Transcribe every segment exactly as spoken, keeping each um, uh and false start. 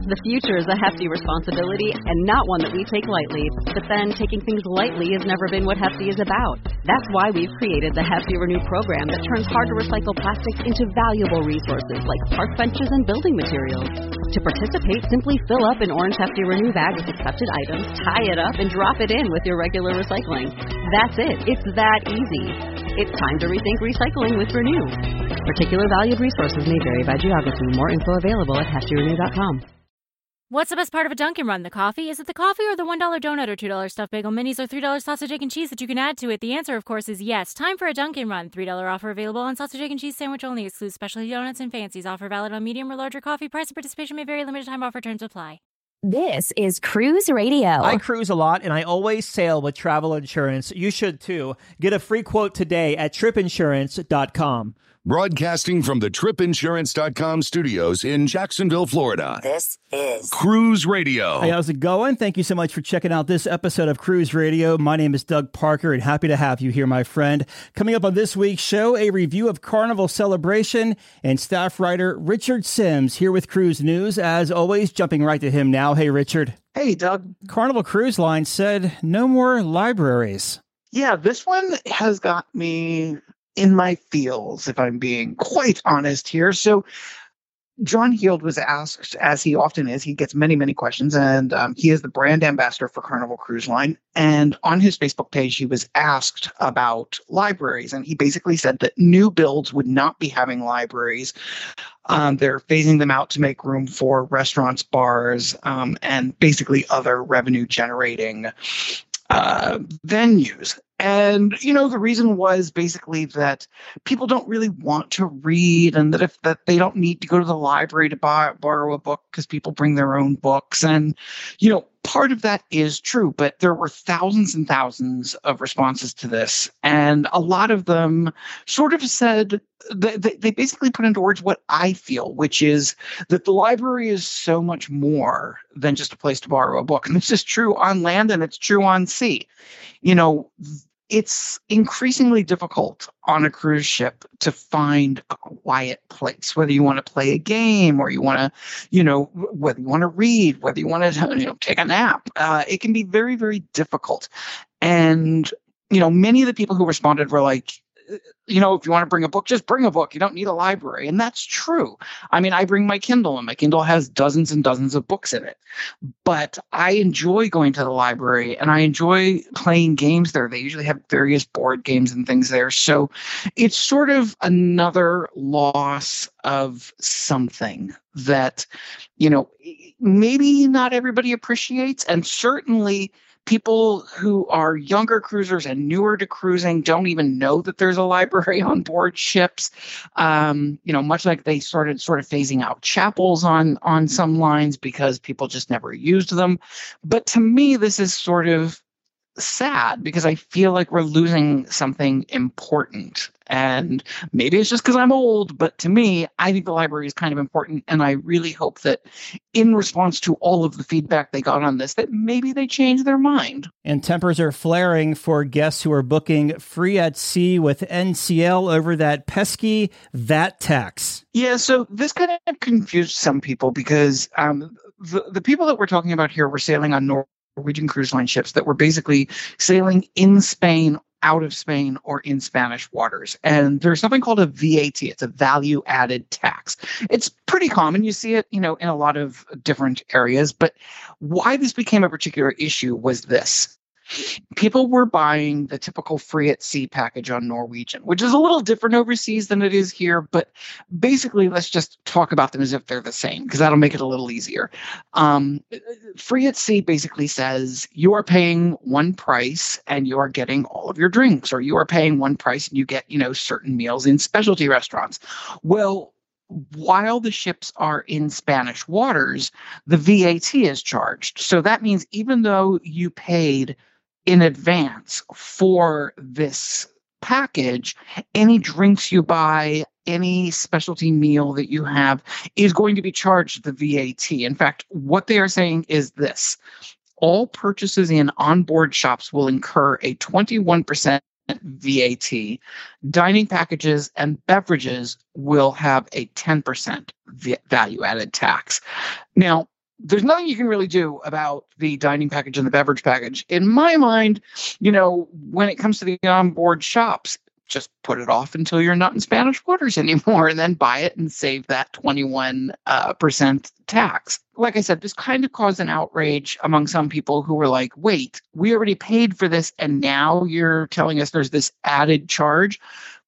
The future is a hefty responsibility and not one that we take lightly. But then, taking things lightly has never been what Hefty is about. That's why we've created the Hefty Renew program that turns hard-to-recycle plastics into valuable resources like park benches and building materials. To participate, simply fill up an orange Hefty Renew bag with accepted items, tie it up, and drop it in with your regular recycling. That's it. It's that easy. It's time to rethink recycling with Renew. Particular valued resources may vary by geography. More info available at hefty renew dot com. What's the best part of a Dunkin' Run? The coffee? Is it the coffee or the one dollar donut or two dollar stuffed bagel minis or three dollar sausage, egg, and cheese that you can add to it? The answer, of course, is yes. Time for a Dunkin' Run. three dollar offer available on sausage, egg, and cheese sandwich only. Excludes specialty donuts and fancies. Offer valid on medium or larger coffee. Price and participation may vary. Limited time offer. Terms apply. This is Cruise Radio. I cruise a lot, and I always sail with travel insurance. You should, too. Get a free quote today at trip insurance dot com. Broadcasting from the trip insurance dot com studios in Jacksonville, Florida. This is Cruise Radio. Hey, how's it going? Thank you so much for checking out this episode of Cruise Radio. My name is Doug Parker, and happy to have you here, my friend. Coming up on this week's show, a review of Carnival Celebration and staff writer Richard Sims here with Cruise News. As always, jumping right to him now. Hey, Richard. Hey, Doug. Carnival Cruise Line said no more libraries. Yeah, this one has got me in my feels, if I'm being quite honest here. So John Heald was asked, as he often is, he gets many, many questions, and um, he is the brand ambassador for Carnival Cruise Line. And on his Facebook page, he was asked about libraries, and he basically said that new builds would not be having libraries. Um, they're phasing them out to make room for restaurants, bars, um, and basically other revenue-generating uh, venues. And, you know, the reason was basically that people don't really want to read, and that if that they don't need to go to the library to buy, borrow a book because people bring their own books. And, you know, part of that is true, but there were thousands and thousands of responses to this. And a lot of them sort of said, they, they basically put into words what I feel, which is that the library is so much more than just a place to borrow a book. And this is true on land and it's true on sea. You know, it's increasingly difficult on a cruise ship to find a quiet place, whether you want to play a game or you want to, you know, whether you want to read, whether you want to, you know, take a nap. Uh, it can be very, very difficult. And, you know, many of the people who responded were like, you know, if you want to bring a book, just bring a book. You don't need a library. And that's true. I mean, I bring my Kindle, and my Kindle has dozens and dozens of books in it. But I enjoy going to the library, and I enjoy playing games there. They usually have various board games and things there. So it's sort of another loss of something that, you know, maybe not everybody appreciates. And certainly people who are younger cruisers and newer to cruising don't even know that there's a library on board ships. Um, you know, much like they started sort of phasing out chapels on, on some lines because people just never used them. But to me, this is sort of sad because I feel like we're losing something important. And maybe it's just because I'm old, but to me, I think the library is kind of important. And I really hope that in response to all of the feedback they got on this, that maybe they change their mind. And tempers are flaring for guests who are booking free at sea with N C L over that pesky V A T tax. Yeah, so this kind of confused some people because um, the, the people that we're talking about here were sailing on Nor- Norwegian Cruise Line ships that were basically sailing in Spain, out of Spain, or in Spanish waters. And there's something called a V A T. It's a value added tax. It's pretty common. You see it, you know, in a lot of different areas. But why this became a particular issue was this. People were buying the typical free at sea package on Norwegian, which is a little different overseas than it is here. But basically, let's just talk about them as if they're the same, because that'll make it a little easier. Um, free at sea basically says you are paying one price and you are getting all of your drinks, or you are paying one price and you get, you know, certain meals in specialty restaurants. Well, while the ships are in Spanish waters, the V A T is charged. So that means even though you paid in advance for this package, any drinks you buy, any specialty meal that you have is going to be charged the V A T. In fact, what they are saying is this: all purchases in onboard shops will incur a twenty-one percent V A T. Dining packages and beverages will have a ten percent v- value added tax. Now, there's nothing you can really do about the dining package and the beverage package. In my mind, you know, when it comes to the onboard shops, just put it off until you're not in Spanish waters anymore and then buy it and save that twenty-one percent uh, tax. Like I said, this kind of caused an outrage among some people who were like, wait, we already paid for this and now you're telling us there's this added charge.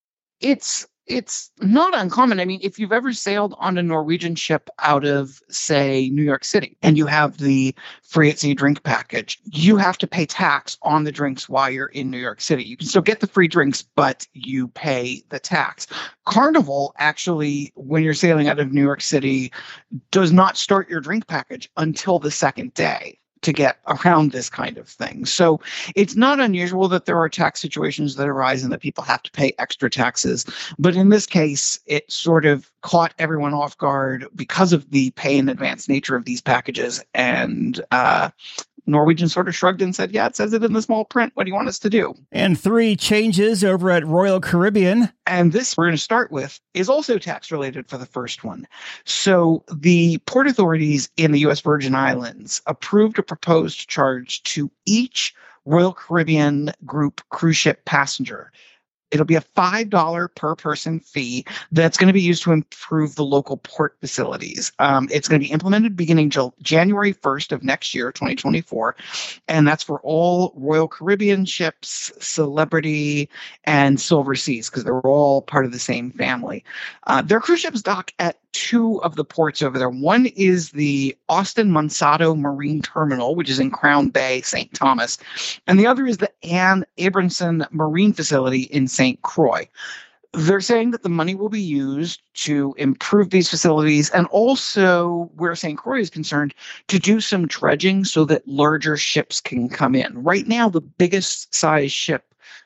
It's It's not uncommon. I mean, if you've ever sailed on a Norwegian ship out of, say, New York City, and you have the free at sea drink package, you have to pay tax on the drinks while you're in New York City. You can still get the free drinks, but you pay the tax. Carnival, actually, when you're sailing out of New York City, does not start your drink package until the second day to get around this kind of thing. So it's not unusual that there are tax situations that arise and that people have to pay extra taxes. But in this case, it sort of caught everyone off guard because of the pay in advance nature of these packages. And uh, Norwegian sort of shrugged and said, yeah, it says it in the small print. What do you want us to do? And three changes over at Royal Caribbean. And this we're going to start with is also tax related for the first one. So the port authorities in the U S Virgin Islands approved a proposed charge to each Royal Caribbean group cruise ship passenger. It'll be a five dollars per person fee that's going to be used to improve the local port facilities. Um, it's going to be implemented beginning January first of next year, twenty twenty-four. And that's for all Royal Caribbean ships, Celebrity, and Silver Seas, because they're all part of the same family. Uh, their cruise ships dock at two of the ports over there. One is the Austin Monsato Marine Terminal, which is in Crown Bay, Saint Thomas. And the other is the Anne Abramson Marine Facility in Saint Croix. They're saying that the money will be used to improve these facilities and also, where Saint Croix is concerned, to do some dredging so that larger ships can come in. Right now, the biggest size ship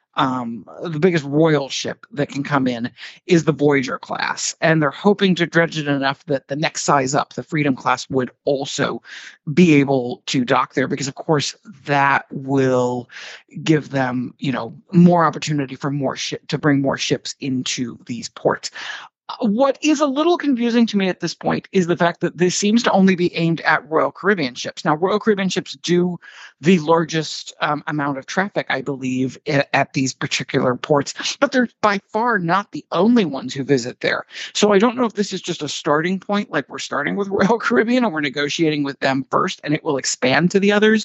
Um, the biggest royal ship that can come in is the Voyager class. And they're hoping to dredge it enough that the next size up, the Freedom class, would also be able to dock there, because of course that will give them, you know, more opportunity for more ship to bring more ships into these ports. What is a little confusing to me at this point is the fact that this seems to only be aimed at Royal Caribbean ships. Now, Royal Caribbean ships do the largest um, amount of traffic, I believe, at, at these particular ports, but they're by far not the only ones who visit there. So I don't know if this is just a starting point, like we're starting with Royal Caribbean and we're negotiating with them first and it will expand to the others.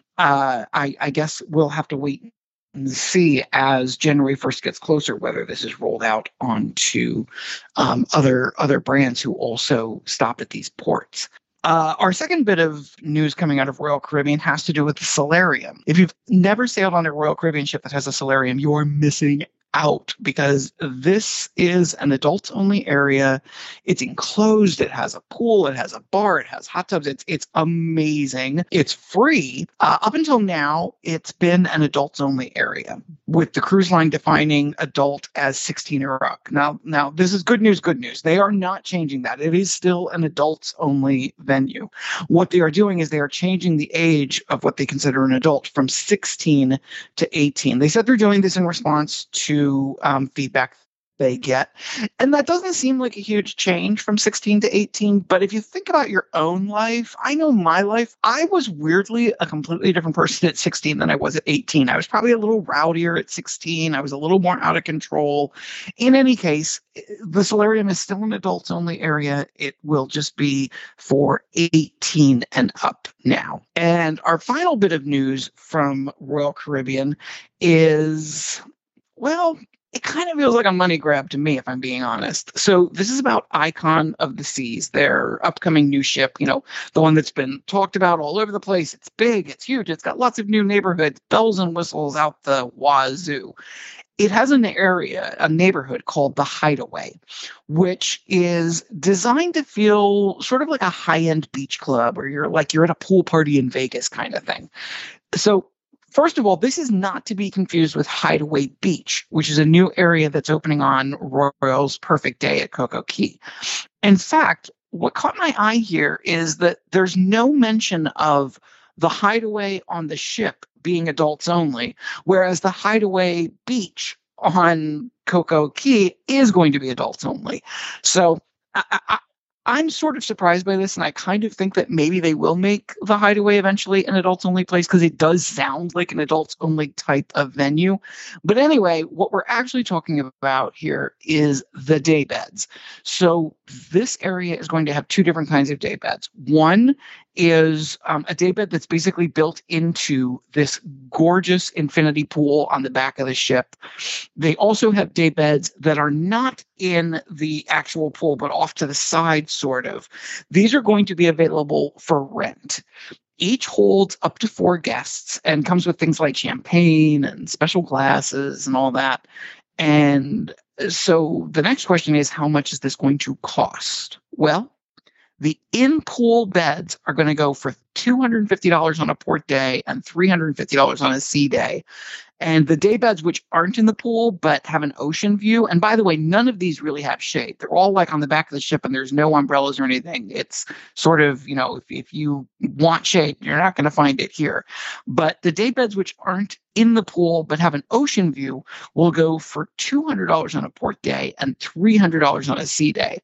Uh, I, I guess we'll have to wait and see as January first gets closer whether this is rolled out onto um, other other brands who also stop at these ports. Uh, our second bit of news coming out of Royal Caribbean has to do with the solarium. If you've never sailed on a Royal Caribbean ship that has a solarium, you are missing out, because this is an adults only area. It's enclosed. It has a pool. It has a bar. It has hot tubs. It's it's amazing. It's free. Uh, up until now, it's been an adults only area, with the cruise line defining adult as sixteen or up. Now, now this is good news. Good news. They are not changing that. It is still an adults only venue. What they are doing is they are changing the age of what they consider an adult from sixteen to eighteen. They said they're doing this in response to Um, feedback they get. And that doesn't seem like a huge change from sixteen to eighteen. But if you think about your own life, I know my life, I was weirdly a completely different person at sixteen than I was at eighteen. I was probably a little rowdier at sixteen. I was a little more out of control. In any case, the solarium is still an adults only area. It will just be for eighteen and up now. And our final bit of news from Royal Caribbean is, well, it kind of feels like a money grab to me, if I'm being honest. So this is about Icon of the Seas, their upcoming new ship, you know, the one that's been talked about all over the place. It's big, it's huge, it's got lots of new neighborhoods, bells and whistles out the wazoo. It has an area, a neighborhood called the Hideaway, which is designed to feel sort of like a high-end beach club, or you're like you're at a pool party in Vegas kind of thing. So first of all, this is not to be confused with Hideaway Beach, which is a new area that's opening on Royal's Perfect Day at Coco Cay. In fact, what caught my eye here is that there's no mention of the Hideaway on the ship being adults only, whereas the Hideaway Beach on Coco Cay is going to be adults only. So I, I, I'm sort of surprised by this, and I kind of think that maybe they will make the Hideaway eventually an adults-only place because it does sound like an adults-only type of venue. But anyway, what we're actually talking about here is the day beds. So this area is going to have two different kinds of day beds. One is um, a day bed that's basically built into this gorgeous infinity pool on the back of the ship. They also have day beds that are not in the actual pool, but off to the side, sort of. These are going to be available for rent. Each holds up to four guests and comes with things like champagne and special glasses and all that. And so the next question is, how much is this going to cost? Well, the in-pool beds are going to go for two hundred fifty dollars on a port day and three hundred fifty dollars on a sea day. And the day beds, which aren't in the pool but have an ocean view, and by the way, none of these really have shade. They're all like on the back of the ship, and there's no umbrellas or anything. It's sort of, you know, if, if you want shade, you're not going to find it here. But the day beds, which aren't in the pool but have an ocean view, will go for two hundred dollars on a port day and three hundred dollars on a sea day.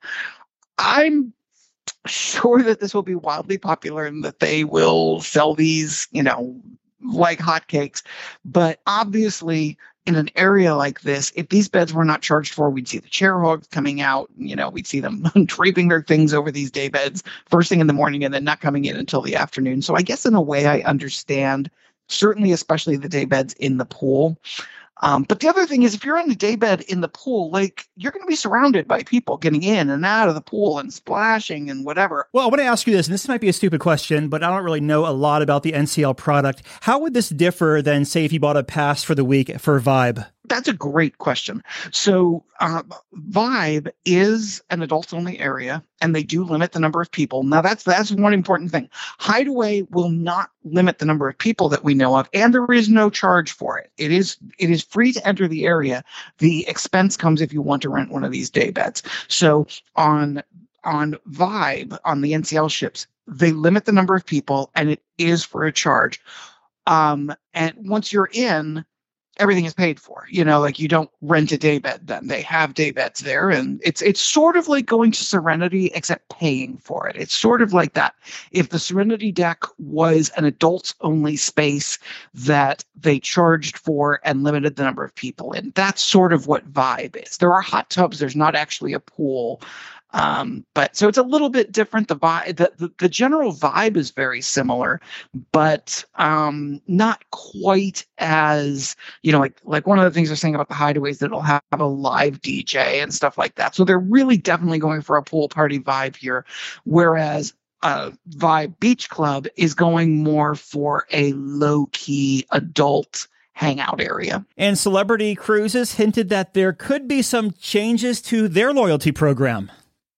I'm sure that this will be wildly popular and that they will sell these, you know, like hotcakes. But obviously, in an area like this, if these beds were not charged for, we'd see the chair hogs coming out. You know, we'd see them draping their things over these day beds first thing in the morning and then not coming in until the afternoon. So I guess in a way I understand, certainly especially the day beds in the pool. Um, but the other thing is, if you're on a day bed in the pool, like, you're going to be surrounded by people getting in and out of the pool and splashing and whatever. Well, I want to ask you this, and this might be a stupid question, but I don't really know a lot about the N C L product. How would this differ than, say, if you bought a pass for the week for Vibe? That's a great question. So uh, Vibe is an adults-only area, and they do limit the number of people. Now, that's that's one important thing. Hideaway will not limit the number of people that we know of, and there is no charge for it. It is it is free to enter the area. The expense comes if you want to rent one of these day beds. So on on Vibe, on the N C L ships, they limit the number of people, and it is for a charge. Um, and once you're in, everything is paid for. You know, like, you don't rent a day bed then. They have day beds there, and it's it's sort of like going to Serenity, except paying for it. It's sort of like that. If the Serenity deck was an adults-only space that they charged for and limited the number of people in, that's sort of what Vibe is. There are hot tubs. There's not actually a pool. Um, but so it's a little bit different. The vibe, the, the, the general vibe is very similar, but um, not quite as, you know, like, like one of the things they're saying about the Hideaways, that it'll have a live D J and stuff like that. So they're really definitely going for a pool party vibe here. Whereas uh, Vibe Beach Club is going more for a low key adult hangout area. And Celebrity Cruises hinted that there could be some changes to their loyalty program.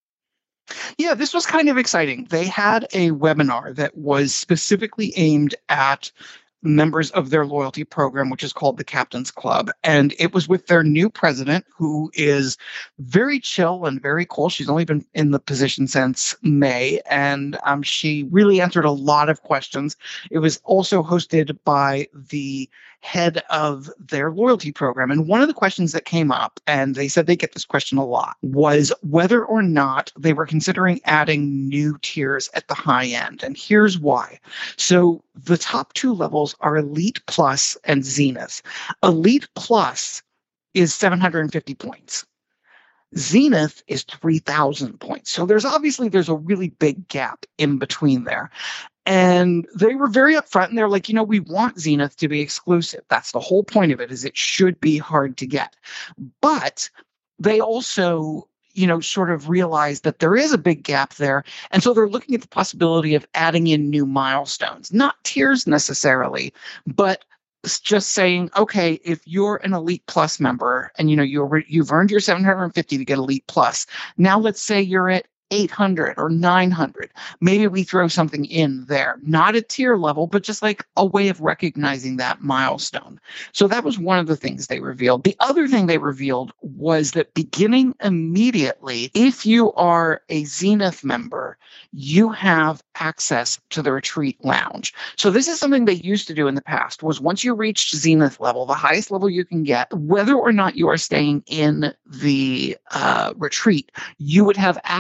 Yeah, this was kind of exciting. They had a webinar that was specifically aimed at members of their loyalty program, which is called the Captain's Club. And it was with their new president, who is very chill and very cool. She's only been in the position since May, and um, she really answered a lot of questions. It was also hosted by the head of their loyalty program. And one of the questions that came up, and they said they get this question a lot, was whether or not they were considering adding new tiers at the high end. And here's why. So the top two levels are Elite Plus and Zenith. Elite Plus is seven hundred fifty points. Zenith is three thousand points. So there's obviously, there's a really big gap in between there. And they were very upfront, and they're like, you know, we want Zenith to be exclusive. That's the whole point of it, is it should be hard to get. But they also, you know, sort of realized that there is a big gap there. And so they're looking at the possibility of adding in new milestones, not tiers necessarily, but just saying, okay, if you're an Elite Plus member and, you know, you're, you've earned your seven hundred fifty to get Elite Plus. Now let's say you're at eight hundred or nine hundred. Maybe we throw something in there, not a tier level, but just like a way of recognizing that milestone. So that was one of the things they revealed. The other thing they revealed was that beginning immediately, if you are a Zenith member, you have access to the retreat lounge. So this is something they used to do in the past, was once you reached Zenith level, the highest level you can get, whether or not you are staying in the uh, retreat, you would have access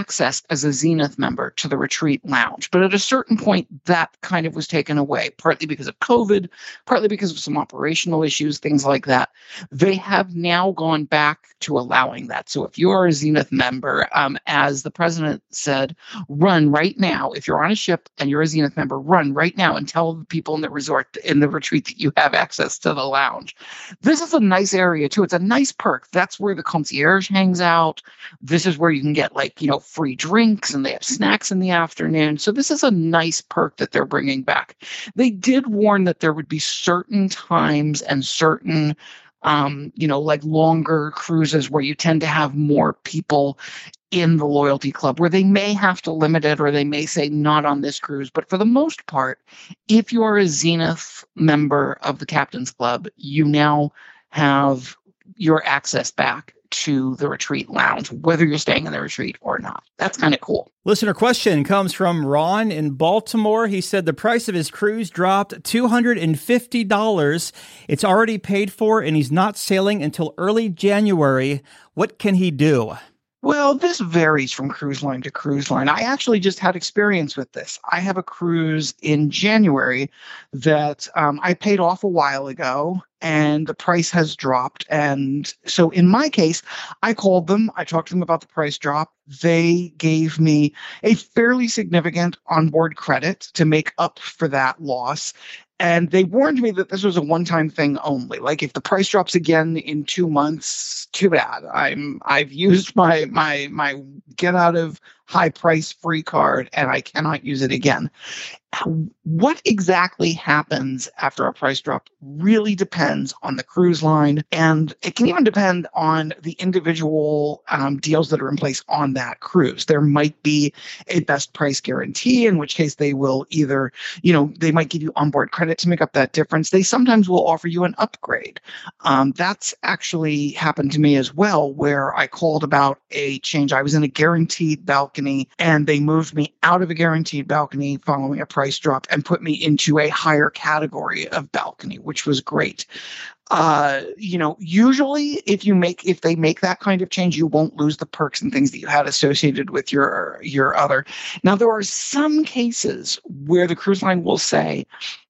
access as a Zenith member to the retreat lounge. But at a certain point, that kind of was taken away, partly because of COVID, partly because of some operational issues, things like that. They have now gone back to allowing that. So if you are a Zenith member, um, as the president said, run right now. If you're on a ship and you're a Zenith member, run right now and tell the people in the resort, in the retreat, that you have access to the lounge. This is a nice area too. It's a nice perk. That's where the concierge hangs out. This is where you can get, like, you know, free drinks, and they have snacks in the afternoon. So this is a nice perk that they're bringing back. They did warn that there would be certain times and certain Um, you know, like longer cruises where you tend to have more people in the loyalty club, where they may have to limit it, or they may say not on this cruise. But for the most part, if you are a Zenith member of the Captain's Club, you now have your access back to the retreat lounge, whether you're staying in the retreat or not. That's kind of cool. Listener question comes from Ron in Baltimore. He said the price of his cruise dropped two hundred fifty dollars. It's already paid for, and he's not sailing until early January. What can he do? Well, this varies from cruise line to cruise line. I actually just had experience with this. I have a cruise in January that um, I paid off a while ago, and the price has dropped. And so in my case, I called them. I talked to them about the price drop. They gave me a fairly significant onboard credit to make up for that loss. And they warned me that this was a one-time thing only. Like, if the price drops again in two months, too bad. I'm I've used my my my get out of high price free card, and I cannot use it again. What exactly happens after a price drop really depends on the cruise line, and it can even depend on the individual um, deals that are in place on that cruise. There might be a best price guarantee, in which case they will either, you know, they might give you onboard credit to make up that difference. They sometimes will offer you an upgrade. Um, that's actually happened to me as well, where I called about a change. I was in a guaranteed balcony, and they moved me out of a guaranteed balcony following a price drop and put me into a higher category of balcony, which was great. Uh, you know, usually if you make, if they make that kind of change, you won't lose the perks and things that you had associated with your, your other. Now, there are some cases where the cruise line will say,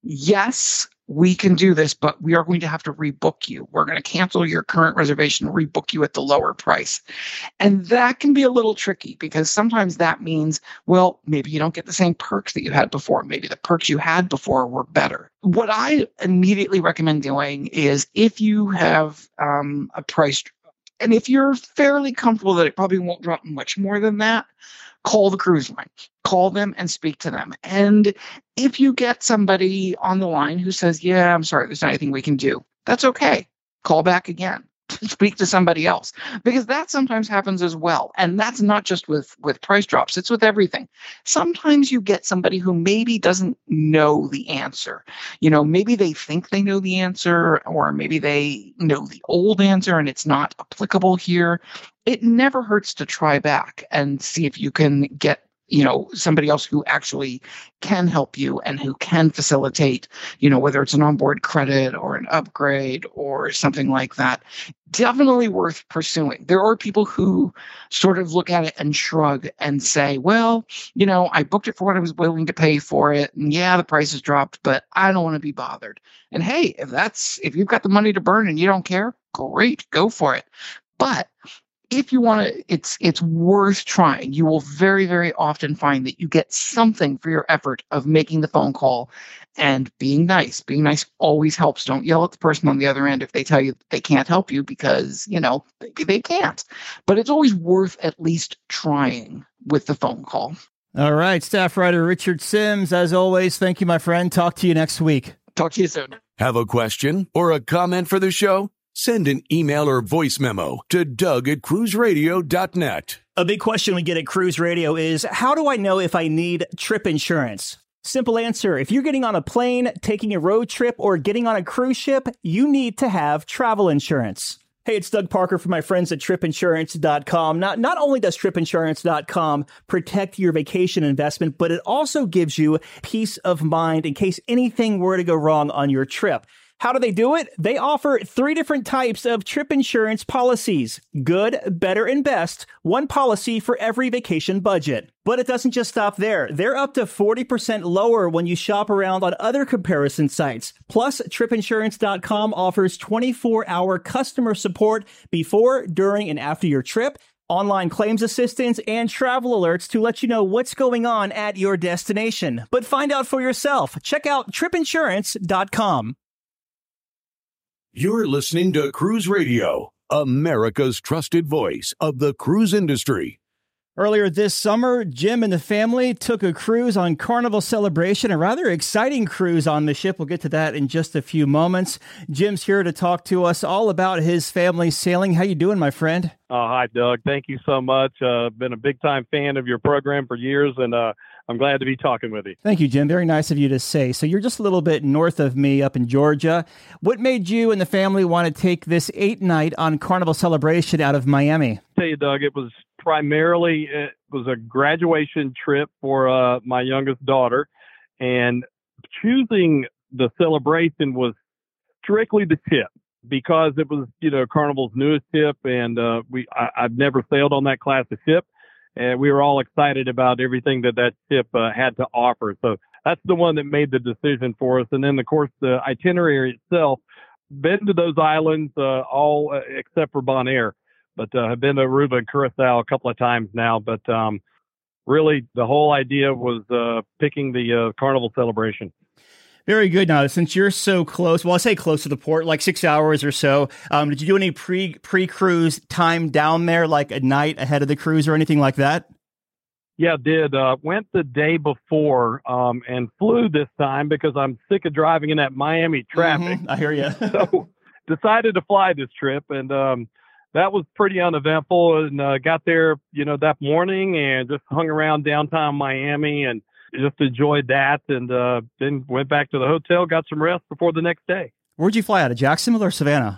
yes, we can do this, but we are going to have to rebook you. We're going to cancel your current reservation, rebook you at the lower price. And that can be a little tricky, because sometimes that means, well, maybe you don't get the same perks that you had before. Maybe the perks you had before were better. What I immediately recommend doing is, if you have um, a price, and if you're fairly comfortable that it probably won't drop much more than that, call the cruise line. Call them and speak to them. And if you get somebody on the line who says, yeah, I'm sorry, there's not anything we can do, that's okay. Call back again. Speak to somebody else, because that sometimes happens as well. And that's not just with, with price drops. It's with everything. Sometimes you get somebody who maybe doesn't know the answer. You know, maybe they think they know the answer, or maybe they know the old answer and it's not applicable here. It never hurts to try back and see if you can get, you know, somebody else who actually can help you and who can facilitate, you know, whether it's an onboard credit or an upgrade or something like that. Definitely worth pursuing. There are people who sort of look at it and shrug and say, well, you know, I booked it for what I was willing to pay for it. And yeah, the price has dropped, but I don't want to be bothered. And hey, if that's, if you've got the money to burn and you don't care, great, go for it. But if you want to, it's it's worth trying. You will very, very often find that you get something for your effort of making the phone call and being nice. Being nice always helps. Don't yell at the person on the other end if they tell you they can't help you, because, you know, maybe they can't. But it's always worth at least trying with the phone call. All right, staff writer Richard Sims, as always, thank you, my friend. Talk to you next week. Talk to you soon. Have a question or a comment for the show? Send an email or voice memo to Doug at cruise radio dot net. A big question we get at Cruise Radio is, how do I know if I need trip insurance? Simple answer. If you're getting on a plane, taking a road trip, or getting on a cruise ship, you need to have travel insurance. Hey, it's Doug Parker from my friends at trip insurance dot com. Not, not only does trip insurance dot com protect your vacation investment, but it also gives you peace of mind in case anything were to go wrong on your trip. How do they do it? They offer three different types of trip insurance policies. Good, better, and best. One policy for every vacation budget. But it doesn't just stop there. They're up to forty percent lower when you shop around on other comparison sites. Plus, trip insurance dot com offers twenty-four hour customer support before, during, and after your trip, online claims assistance, and travel alerts to let you know what's going on at your destination. But find out for yourself. Check out trip insurance dot com. You're listening to Cruise Radio, America's trusted voice of the cruise industry. Earlier this summer, Jim and the family took a cruise on Carnival Celebration, a rather exciting cruise on the ship. We'll get to that in just a few moments. Jim's here to talk to us all about his family sailing. How you doing, my friend? Oh, hi, Doug. Thank you so much. Uh, been a big-time fan of your program for years, and uh, I'm glad to be talking with you. Thank you, Jim. Very nice of you to say. So you're just a little bit north of me up in Georgia. What made you and the family want to take this eight-night on Carnival Celebration out of Miami? I'll tell you, Doug, it was primarily it was a graduation trip for uh, my youngest daughter, and choosing the Celebration was strictly the ship because it was, you know, Carnival's newest ship, and uh, we I, I've never sailed on that class of ship, and we were all excited about everything that that ship uh, had to offer. So that's the one that made the decision for us. And then, of course, the itinerary itself, been to those islands uh, all uh, except for Bonaire. But uh, I've been to Aruba and Curacao a couple of times now. But um, really, the whole idea was uh, picking the uh, Carnival Celebration. Very good. Now, since you're so close, well, I say close to the port, like six hours or so, um, did you do any pre, pre-cruise time down there, like a night ahead of the cruise or anything like that? Yeah, did. Uh, went the day before um, and flew this time because I'm sick of driving in that Miami traffic. Mm-hmm. I hear you. So decided to fly this trip, and um, that was pretty uneventful, and uh, got there, you know, that morning and just hung around downtown Miami and just enjoyed that. And uh, then went back to the hotel, got some rest before the next day. Where'd you fly out of, Jacksonville or Savannah?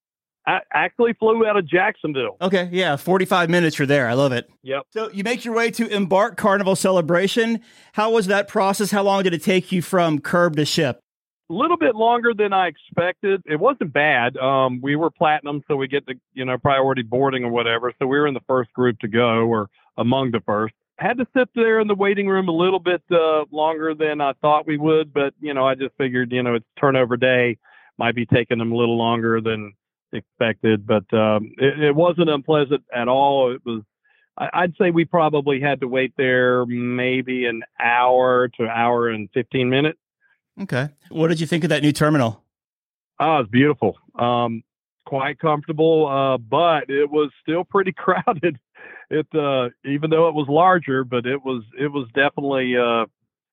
I actually flew out of Jacksonville. Okay. Yeah. forty-five minutes you're there. I love it. Yep. So you make your way to Embark Carnival Celebration. How was that process? How long did it take you from curb to ship? A little bit longer than I expected. It wasn't bad. Um, we were platinum, so we get the, you know, priority boarding or whatever. So we were in the first group to go, or among the first. Had to sit there in the waiting room a little bit uh, longer than I thought we would, but, you know, I just figured, you know, it's turnover day, might be taking them a little longer than expected, but um, it, it wasn't unpleasant at all. It was, I, I'd say we probably had to wait there maybe an hour to hour and fifteen minutes. Okay. What did you think of that new terminal? Oh, it's beautiful. Um, quite comfortable, uh, but it was still pretty crowded. It, uh, even though it was larger, but it was, it was definitely, uh,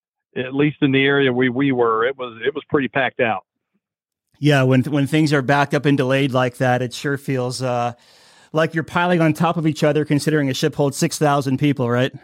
at least in the area we, we were, it was, it was pretty packed out. Yeah. When, when things are backed up and delayed like that, it sure feels, uh, like you're piling on top of each other, considering a ship holds six thousand people, right?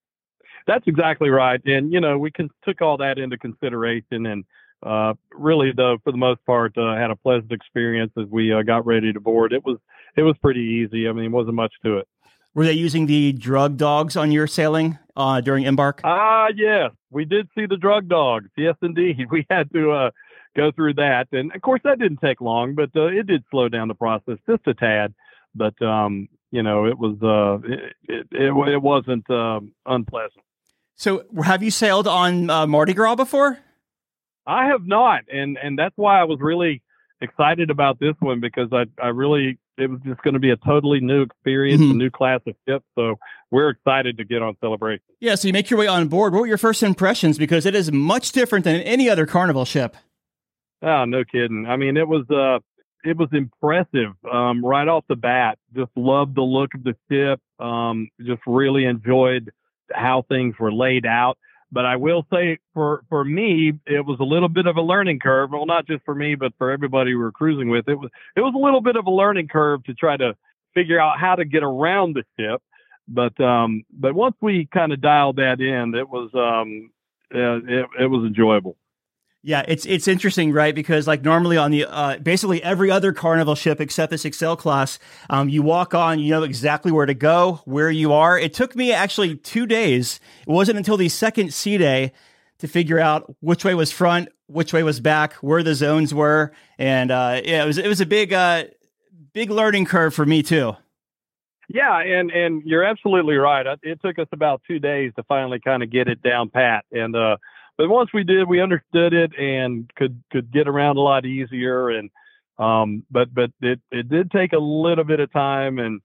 That's exactly right. And, you know, we can, took all that into consideration, and uh, really, the, for the most part, uh, had a pleasant experience as we uh, got ready to board. It was, it was pretty easy. I mean, it wasn't much to it. Were they using the drug dogs on your sailing uh, during Embark? Ah, uh, yes. We did see the drug dogs. Yes, indeed. We had to uh, go through that. And, of course, that didn't take long, but uh, it did slow down the process just a tad. But, um, you know, it was uh, it, it, it, it wasn't um, unpleasant. So have you sailed on uh, Mardi Gras before? I have not. And, and that's why I was really excited about this one, because I, I really, it was just going to be a totally new experience, mm-hmm. a new class of ship. So we're excited to get on Celebration. Yeah. So you make your way on board. What were your first impressions? Because it is much different than any other Carnival ship. Oh, no kidding. I mean, it was, uh, it was impressive um, right off the bat. Just loved the look of the ship. Um, just really enjoyed how things were laid out. But I will say for, for me, it was a little bit of a learning curve. Well, not just for me, but for everybody we were cruising with. It was, it was a little bit of a learning curve to try to figure out how to get around the ship. But, um, but once we kind of dialed that in, it was, um, uh, it, it was enjoyable. Yeah, it's it's interesting, right? Because like normally on the uh, basically every other Carnival ship except this Excel class, um, you walk on, you know exactly where to go, where you are. It took me actually two days. It wasn't until the second sea day to figure out which way was front, which way was back, where the zones were. And uh, yeah, it was it was a big, uh, big learning curve for me too. Yeah, and, and you're absolutely right. It took us about two days to finally kind of get it down pat. And uh, but once we did, we understood it and could could get around a lot easier. And um, but but it, it did take a little bit of time. And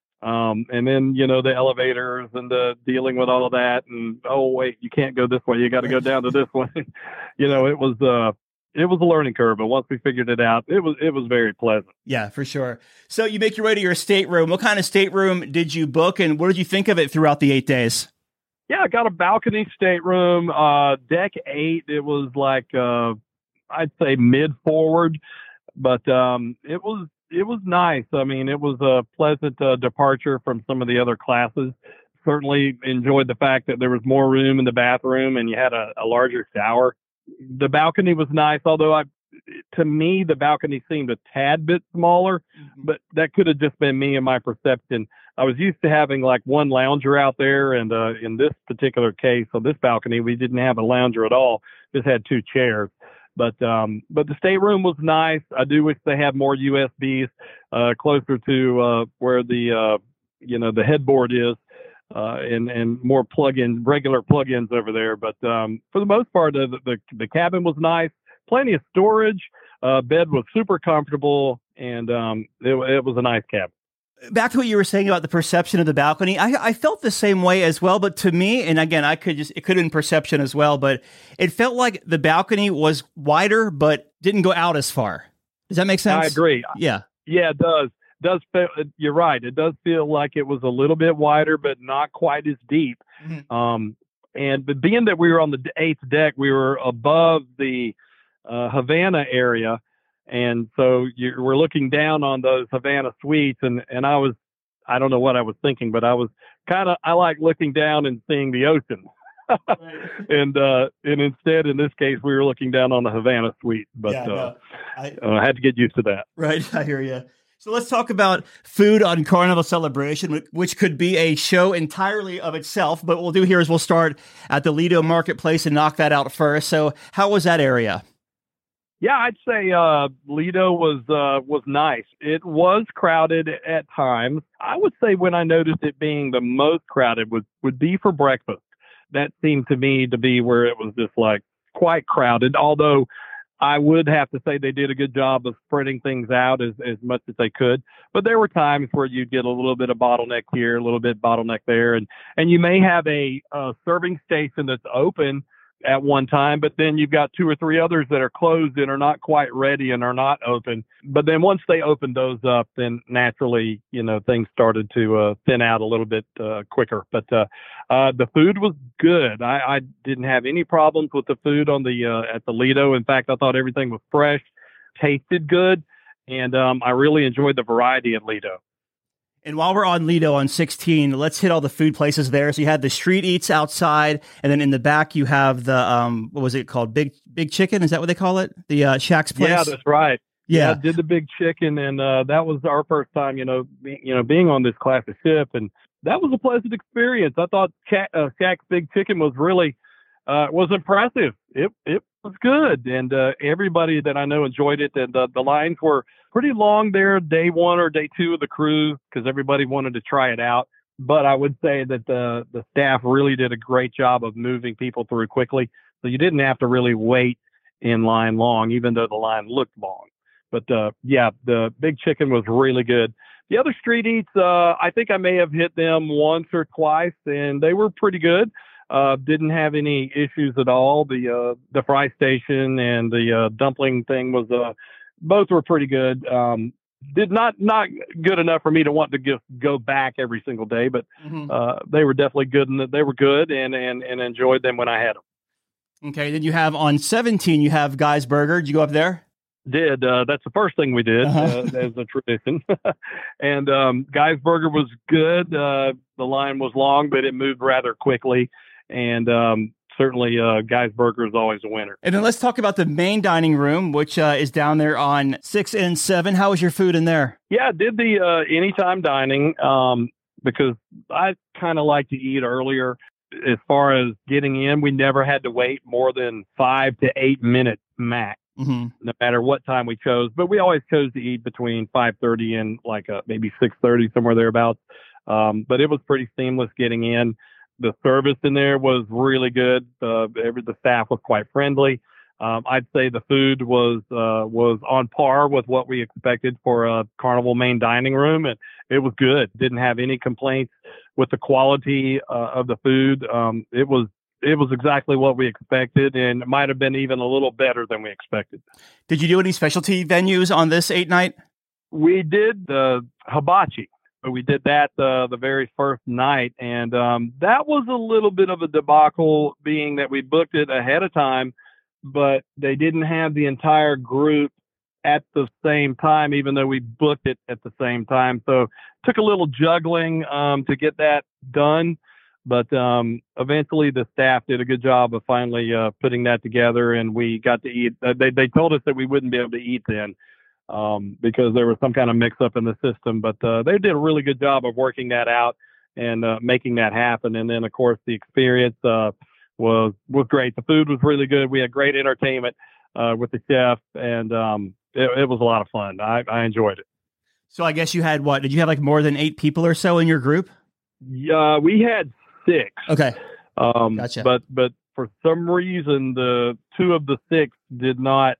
um, and then, you know, the elevators and the dealing with all of that. And, oh, wait, you can't go this way. You got to go down to this one. You know, it was uh, it was a learning curve, but once we figured it out, it was it was very pleasant. Yeah, for sure. So you make your way to your stateroom. What kind of stateroom did you book, and what did you think of it throughout the eight days? Yeah, I got a balcony stateroom, uh, deck eight. It was like uh, I'd say mid forward, but um, it was it was nice. I mean, it was a pleasant uh, departure from some of the other classes. Certainly enjoyed the fact that there was more room in the bathroom and you had a, a larger shower. The balcony was nice, although I, to me, the balcony seemed a tad bit smaller, mm-hmm. but that could have just been me and my perception. I was used to having like one lounger out there, and uh, in this particular case, on this balcony, we didn't have a lounger at all. Just had two chairs. But um, but the stateroom was nice. I do wish they had more U S Bs uh, closer to uh, where the uh, you know the headboard is. Uh, and, and more plug-in, regular plug-ins over there. But um, for the most part, the, the the cabin was nice, plenty of storage, uh, bed was super comfortable, and um, it, it was a nice cabin. Back to what you were saying about the perception of the balcony, I, I felt the same way as well. But to me, and again, I could just, it could have been perception as well, but it felt like the balcony was wider, but didn't go out as far. Does that make sense? I agree. Yeah. Yeah, it does. Does feel, you're right. It does feel like it was a little bit wider, but not quite as deep. Mm-hmm. Um, and but being that we were on the eighth deck, we were above the uh, Havana area, and so you we're looking down on those Havana suites. And and I was, I don't know what I was thinking, but I was kind of I like looking down and seeing the ocean. and uh, and instead, in this case, we were looking down on the Havana suite. But yeah, no, uh, I, I had to get used to that. Right, I hear you. So let's talk about food on Carnival Celebration, which could be a show entirely of itself. But what we'll do here is we'll start at the Lido Marketplace and knock that out first. So how was that area? Yeah, I'd say uh, Lido was uh, was nice. It was crowded at times. I would say when I noticed it being the most crowded would, would be for breakfast. That seemed to me to be where it was just like quite crowded, although I would have to say they did a good job of spreading things out as, as much as they could. But there were times where you get a little bit of bottleneck here, a little bit bottleneck there. And, and you may have a, a serving station that's open at one time, but then you've got two or three others that are closed and are not quite ready and are not open. But then once they opened those up, then naturally, you know, things started to uh, thin out a little bit uh, quicker. But uh, uh, the food was good. I, I didn't have any problems with the food on the uh, at the Lido. In fact, I thought everything was fresh, tasted good, and um, I really enjoyed the variety at Lido. And while we're on Lido on sixteen, let's hit all the food places there. So you had the street eats outside, and then in the back you have the, um, what was it called? Big Big Chicken? Is that what they call it? The uh, Shaq's place? Yeah, that's right. Yeah. yeah I did the Big Chicken, and uh, that was our first time, you know, be, you know, being on this class of ship, and that was a pleasant experience. I thought Shaq, uh, Shaq's Big Chicken was really, uh, was impressive. It it was good, and uh, everybody that I know enjoyed it, and uh, the lines were pretty long there, day one or day two of the cruise, because everybody wanted to try it out. But I would say that the the staff really did a great job of moving people through quickly. So you didn't have to really wait in line long, even though the line looked long. But uh, yeah, the Big Chicken was really good. The other street eats, uh, I think I may have hit them once or twice, and they were pretty good. Uh, didn't have any issues at all. The uh, the fry station and the uh, dumpling thing was uh, both were pretty good. Um, did not not good enough for me to want to just go back every single day, but mm-hmm. uh, they were definitely good, and they were good, and, and and enjoyed them when I had them. Okay, then you have on seventeen, you have Guy's Burger. Did you go up there? Did uh, that's the first thing we did uh-huh. uh, as a tradition, and um, Guy's Burger was good. Uh, the line was long, but it moved rather quickly, and um, certainly uh, Guy's Burger is always a winner. And then let's talk about the main dining room, which uh, is down there on six and seven. How was your food in there? Yeah, I did the uh, anytime dining um, because I kind of like to eat earlier. as far as getting in, we never had to wait more than five to eight minutes max, mm-hmm. no matter what time we chose. But we always chose to eat between five thirty and like a, maybe six thirty, somewhere thereabouts. Um, but it was pretty seamless getting in. The service in there was really good. Uh, every, the staff was quite friendly. Um, I'd say the food was uh, was on par with what we expected for a Carnival main dining room, and it was good. Didn't have any complaints with the quality uh, of the food. Um, it was it was exactly what we expected, and it might have been even a little better than we expected. Did you do any specialty venues on this eight night? We did the hibachi. We did that uh, the very first night, and um, that was a little bit of a debacle, being that we booked it ahead of time, but they didn't have the entire group at the same time, even though we booked it at the same time. So it took a little juggling um, to get that done, but um, eventually the staff did a good job of finally uh, putting that together, and we got to eat. Uh, they, they told us that we wouldn't be able to eat then. Um, because there was some kind of mix up in the system, but uh, they did a really good job of working that out and uh, making that happen. And then, of course, the experience uh, was was great. The food was really good. We had great entertainment uh, with the chef, and um, it, it was a lot of fun. I, I enjoyed it. So I guess you had what? Did you have like more than eight people or so in your group? Yeah, we had six. Okay, um, gotcha. But but for some reason, the two of the six did not.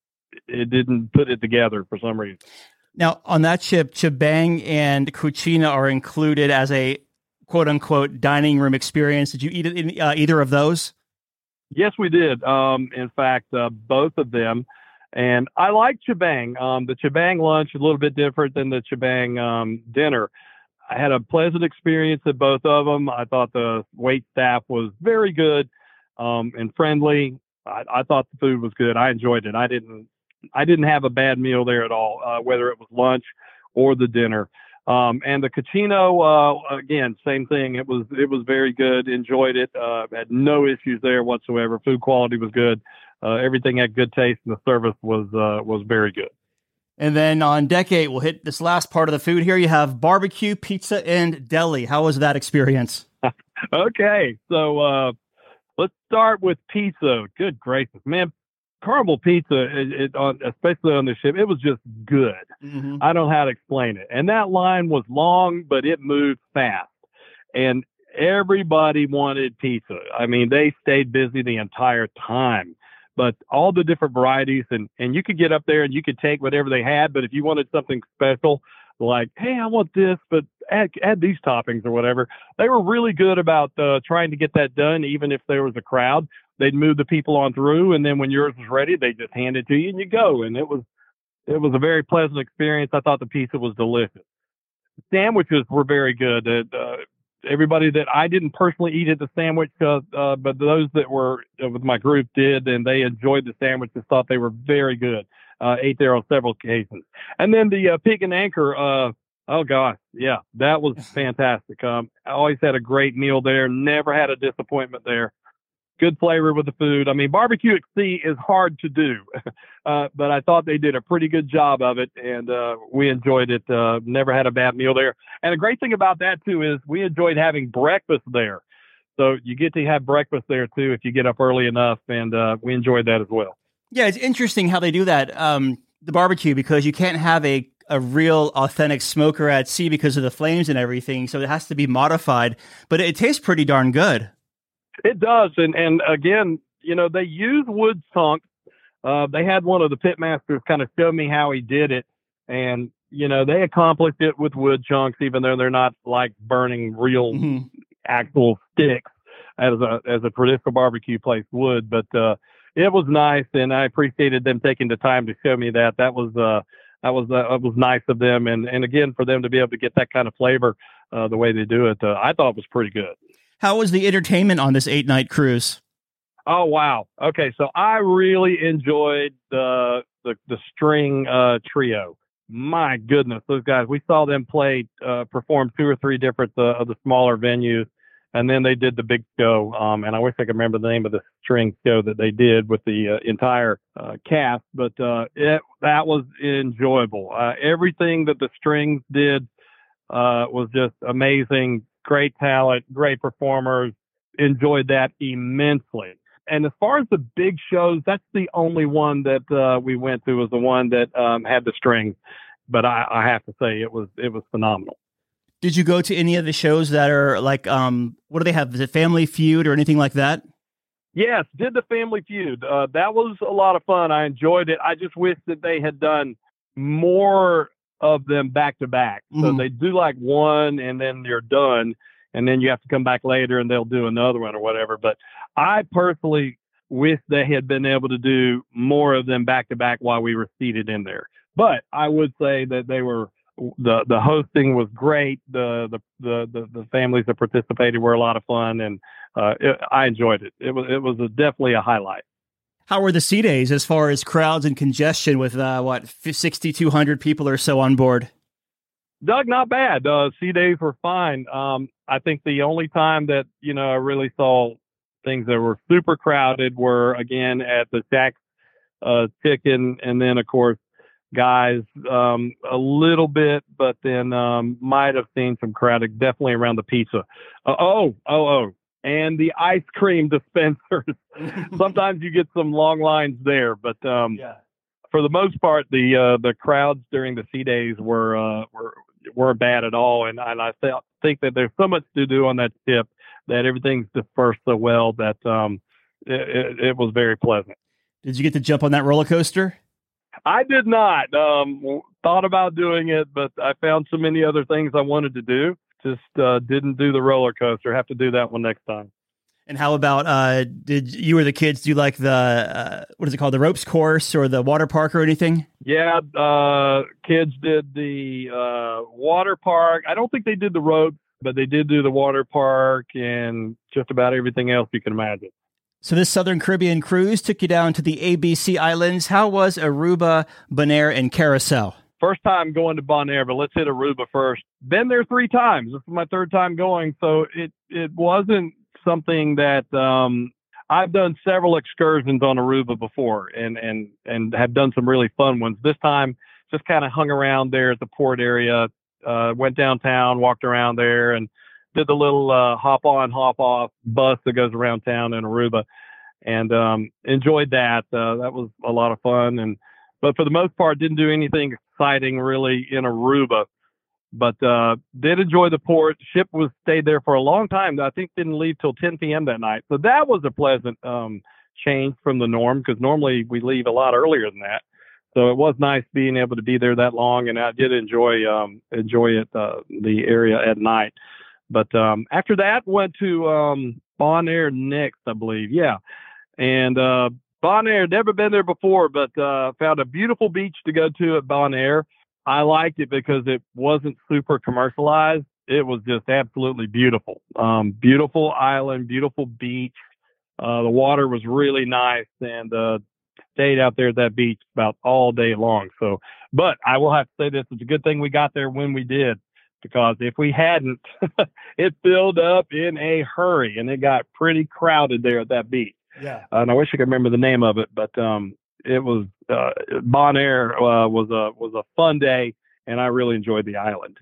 It didn't put it together for some reason. Now, on that ship, Chibang and Cucina are included as a quote-unquote dining room experience. Did you eat in, uh, either of those? Yes, we did. Um, in fact, uh, both of them. And I like Chibang. Um, the Chibang lunch is a little bit different than the Chibang um, dinner. I had a pleasant experience at both of them. I thought the wait staff was very good um, and friendly. I, I thought the food was good. I enjoyed it. I didn't I didn't have a bad meal there at all, uh, whether it was lunch or the dinner. Um, and the Cucino, uh, again, same thing. It was it was very good. Enjoyed it. Uh, had no issues there whatsoever. Food quality was good. Uh, everything had good taste, and the service was uh, was very good. And then on deck eight, we'll hit this last part of the food here. You have barbecue, pizza, and deli. How was that experience? Okay, so uh, let's start with pizza. Good gracious, man. Carnival pizza, it, it, on, especially on the ship, it was just good. Mm-hmm. I don't know how to explain it. And that line was long, but it moved fast. And everybody wanted pizza. I mean, they stayed busy the entire time. But all the different varieties, and, and you could get up there and you could take whatever they had. But if you wanted something special, like, hey, I want this, but add, add these toppings or whatever, they were really good about uh, trying to get that done, even if there was a crowd. They'd move the people on through, and then when yours was ready, they just hand it to you and you go. And it was it was a very pleasant experience. I thought the pizza was delicious. The sandwiches were very good. Uh, everybody that I didn't personally eat at the sandwich, uh, uh, but those that were uh, with my group did, and they enjoyed the sandwiches. Thought they were very good. Uh, ate there on several occasions. And then the uh, Pig and Anchor. Uh, oh gosh, yeah, that was fantastic. Um, I always had a great meal there. Never had a disappointment there. Good flavor with the food. I mean, barbecue at sea is hard to do, uh, but I thought they did a pretty good job of it, and uh, we enjoyed it. Uh, never had a bad meal there. And the great thing about that, too, is we enjoyed having breakfast there. So you get to have breakfast there, too, if you get up early enough, and uh, we enjoyed that as well. Yeah, it's interesting how they do that, um, the barbecue, because you can't have a, a real authentic smoker at sea because of the flames and everything, so it has to be modified. But it tastes pretty darn good. It does. And, and again, you know, they use wood chunks. Uh, they had one of the pitmasters kind of show me how he did it. And, you know, they accomplished it with wood chunks, even though they're not like burning real mm-hmm. actual sticks as a, as a traditional barbecue place would. But uh, it was nice. And I appreciated them taking the time to show me that. That was, uh, that was, uh, that was nice of them. And, and again, for them to be able to get that kind of flavor uh, the way they do it, uh, I thought it was pretty good. How was the entertainment on this eight-night cruise? Oh, wow. Okay, so I really enjoyed the the, the string uh, trio. My goodness, those guys. We saw them play, uh, perform two or three different uh, of the smaller venues, and then they did the big show. Um, and I wish I could remember the name of the string show that they did with the uh, entire uh, cast, but uh, it, that was enjoyable. Uh, everything that the strings did uh, was just amazing. Great talent, great performers. enjoyed that immensely. And as far as the big shows, that's the only one that uh, we went to was the one that um, had the strings. But I, I have to say it was it was phenomenal. Did you go to any of the shows that are like, um, what do they have? Is it Family Feud or anything like that? Yes, did the Family Feud. Uh, that was a lot of fun. I enjoyed it. I just wish that they had done more of them back to back. So Mm-hmm. they do like one and then they're done. And then you have to come back later and they'll do another one or whatever. But I personally wish they had been able to do more of them back to back while we were seated in there. But I would say that they were, the, the hosting was great. The, the, the, the, the families that participated were a lot of fun, and uh, it, I enjoyed it. It was, it was a, definitely a highlight. How were the C days as far as crowds and congestion with, uh, what, sixty-two hundred people or so on board? Doug, not bad. Uh, C days were fine. Um, I think the only time that, you know, I really saw things that were super crowded were, again, at the Jack's uh, Chicken, and then, of course, guys um, a little bit, but then um, might have seen some crowded, definitely around the pizza. Uh, oh, oh, oh, and the ice cream dispensers. Sometimes you get some long lines there, but um, yeah. for the most part, the uh, the crowds during the C days were uh, were weren't bad at all, and, and I th- think that there's so much to do on that ship that everything's dispersed so well that um, it, it, it was very pleasant. Did you get to jump on that roller coaster? I did not. Um, thought about doing it, but I found so many other things I wanted to do. Just uh, didn't do the roller coaster. Have to do that one next time. And how about, uh, did you or the kids do like the, uh, what is it called, the ropes course or the water park or anything? Yeah, uh, kids did the uh, water park. I don't think they did the ropes, but they did do the water park and just about everything else you can imagine. So this Southern Caribbean cruise took you down to the A B C Islands. How was Aruba, Bonaire, and Curacao? First time going to Bonaire, but let's hit Aruba first. Been there three times. This is my third time going, so it, it wasn't something that um, I've done several excursions on Aruba before and, and, and have done some really fun ones. This time, just kind of hung around there at the port area, uh, went downtown, walked around there, and did the little uh, hop on, hop off bus that goes around town in Aruba, and um, enjoyed that. Uh, that was a lot of fun. And but for the most part, didn't do anything exciting really in Aruba. But uh, did enjoy the port. Ship was stayed there for a long time. I think didn't leave till ten p.m. that night. So that was a pleasant um, change from the norm, because normally we leave a lot earlier than that. So it was nice being able to be there that long, and I did enjoy um, enjoy it uh, the area at night. But um, after that, went to um, Bonaire next, I believe. Yeah, and uh, Bonaire, never been there before, but uh, found a beautiful beach to go to at Bonaire. I liked it because it wasn't super commercialized. It was just absolutely beautiful. Um, beautiful island, beautiful beach. Uh, the water was really nice, and uh, stayed out there at that beach about all day long. So, but I will have to say this, it's a good thing we got there when we did, because if we hadn't, it filled up in a hurry, and it got pretty crowded there at that beach. Yeah. Uh, and I wish I could remember the name of it, but um, it was uh, Bonaire uh, was a was a fun day, and I really enjoyed the island.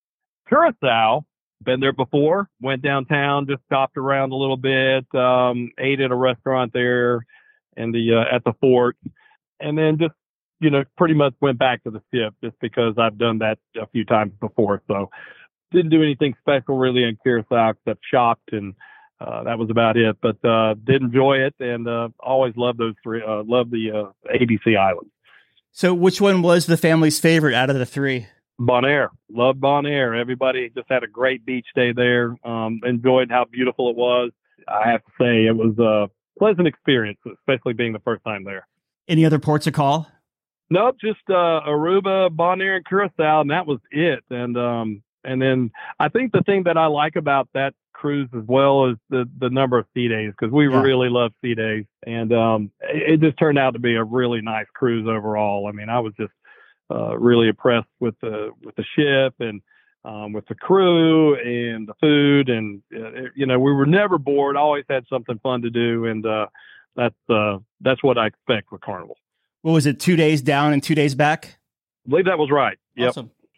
Curacao, been there before. Went downtown, just stopped around a little bit, um, ate at a restaurant there, in the uh, at the fort, and then just you know pretty much went back to the ship just because I've done that a few times before. So didn't do anything special really in Curacao except shopped, and uh, that was about it. But uh, did enjoy it, and uh, always loved those three. Uh, love the uh, A B C Islands. So which one was the family's favorite out of the three? Bonaire. Loved Bonaire. Everybody just had a great beach day there. Um, enjoyed how beautiful it was. I have to say it was a pleasant experience, especially being the first time there. Any other ports of call? Nope, just uh, Aruba, Bonaire, and Curacao, and that was it. And um, and then I think the thing that I like about that cruise as well is the, the number of sea days, because we yeah. really love sea days. And um, it, it just turned out to be a really nice cruise overall. I mean, I was just uh, really impressed with the with the ship and um, with the crew and the food. And, uh, you know, we were never bored, always had something fun to do. And uh, that's, uh, that's what I expect with Carnival. What was it, two days down and two days back? I believe that was right. Yep. Awesome.